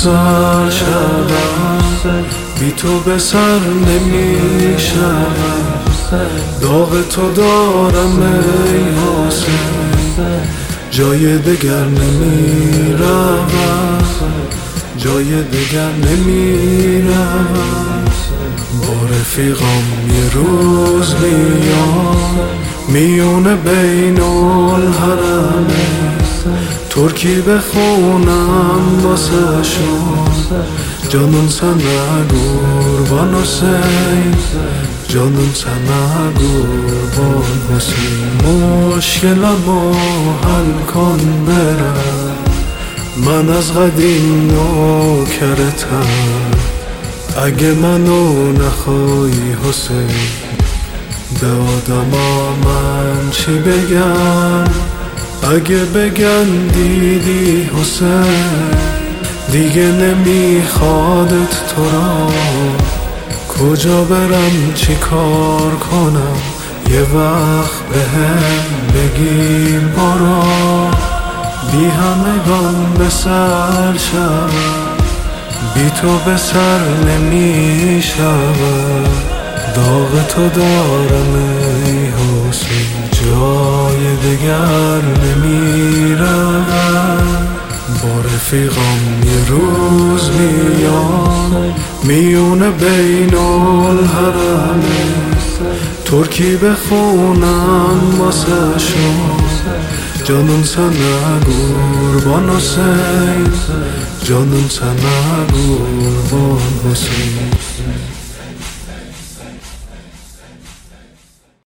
سر شدم، بی تو به سر نمی شدم. داغ تو دارم ای حسین، جای دگر نمی روم، جای دگر نمی روم. با رفیقام یه روز میام میونه بین الحرمین، ترکی بخونم واسه شون. جانون سنه قربان حسین، جانون سنه قربان حسین. مشکلمو حل کن برم، من از قدیم نوکرتم. اگه منو نخوای حسین، به آدما من چی بگم؟ اگه بگن دیدی حسین، دیگه نمیخوادت تو را. کجا برم چی کار کنم؟ یه وقت بهم بگی برو. بی همگان به سر شدم، بی تو به سر نمی شود. داغ تو دارم ای حسین، جای دگر نمی روم. با رفیقام یه روز میام میونه بین الحرمین، ترکی بخونم واسه شون. جانون سنه قربان حسین، جانون سنه قربان حسین.